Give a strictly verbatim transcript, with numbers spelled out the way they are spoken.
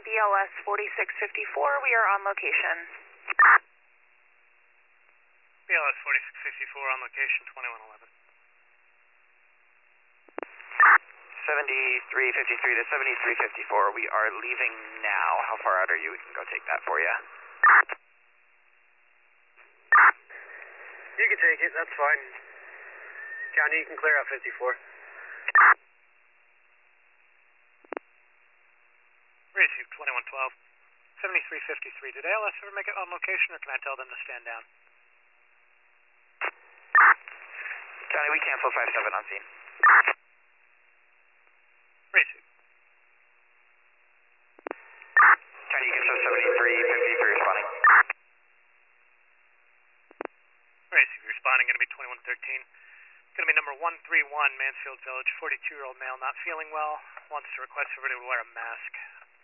B L S forty-six fifty-four, we are on location. B L S forty-six fifty-four on location, twenty-one eleven. seventy-three fifty-three to seventy-three fifty-four, we are leaving now. How far out are you? We can go take that for you. You can take it, that's fine. County, you can clear out fifty-four. Receive twenty-one twelve. seventy-three fifty-three. Did A L S ever make it on location, or can I tell them to stand down? County, we cancel five seven on scene. Receive. County, you can show seventy-three fifty-three responding. Receive. Responding, going to be twenty-one thirteen. Going to be number one three one, Mansfield Village, forty-two-year-old male, not feeling well, wants to request everybody to wear a mask.